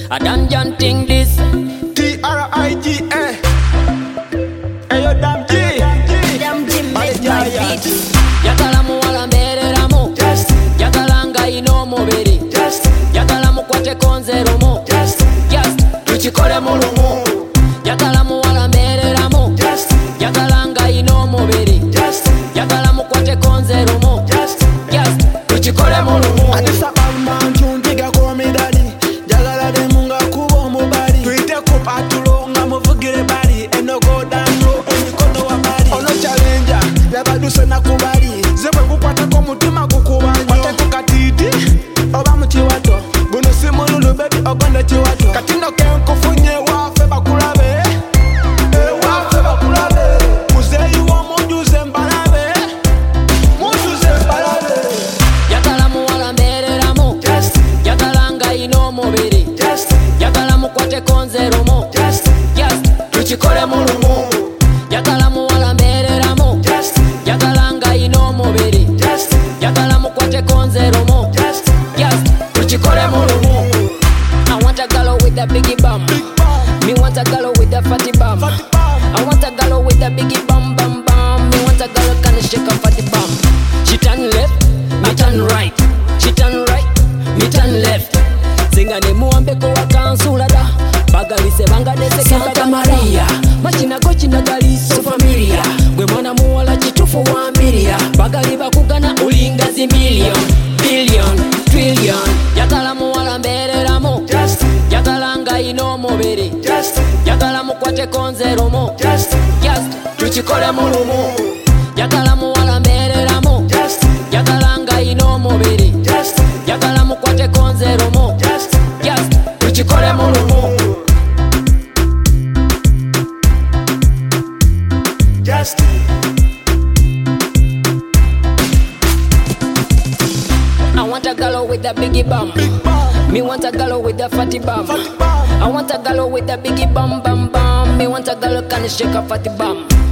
A dungeon thing this. T-R-I-G-A. Ayo Dam G. Dam G make my beats. Yagala muwala mbereramu, yagala nga ino mubiri, yagala mukwate konzerumu, tukikole mulumu. Yagala muwala mbereramu, yagala nga ino mubiri, yagala mukwate konzerumu, tukikole mulumu. Atisa balmanju ntiga komidali, jagala demunga kubo mubali. Tuite kupatulo nga muvugire bali, enogo dano emikono wa bali. Ono challenge yabaduse na kubali, zebwe kukwata ko mutima kukubanyo. Kwate kukatiti oba muchiwato, guno simululu baby ogonda chiwato. Katino kenkufunye wafe bakulabe, wafe bakulabe. Muzeyi wo mujuze mbalabe, mujuze mbalabe. Yagala muwala mbereramu, yagala nga ino mubiri, yagala mukwate konzerumu, tukikole mulumu. Yagala muwala mbereramu, yagala nga ino mubiri, yagala mukwate konzerumu, tukikole mulumu. I want a girl with a biggie bum. Me want a girl with a fatty bum. I want a girl with a biggie bum bum bum. Me want a girl can shake a fatty bum. She turn left, me turn right. She turn right, me turn left. Singa ne muambe ko wakansula da. Bagalise bangadese Santa Maria. Machina go chinagali so familia. Gwe mwana muwala chitufu wa miria. Bagali bakugana ulingazi million, billion, trillion. Yagala muwala mbereramu, yagala nga ino mubiri, yagala mukwate konzerumu, tukikole mulumu. Yagala muwala mbereramu, yagala nga ino mubiri, yagala mukwate konzerumu, tukikole mulumu. I want a girl with a biggie bum. Me want a girl with a fatty bum. I want a girl with a biggie bum bum bum. Me want a girl can shake a fatty bum.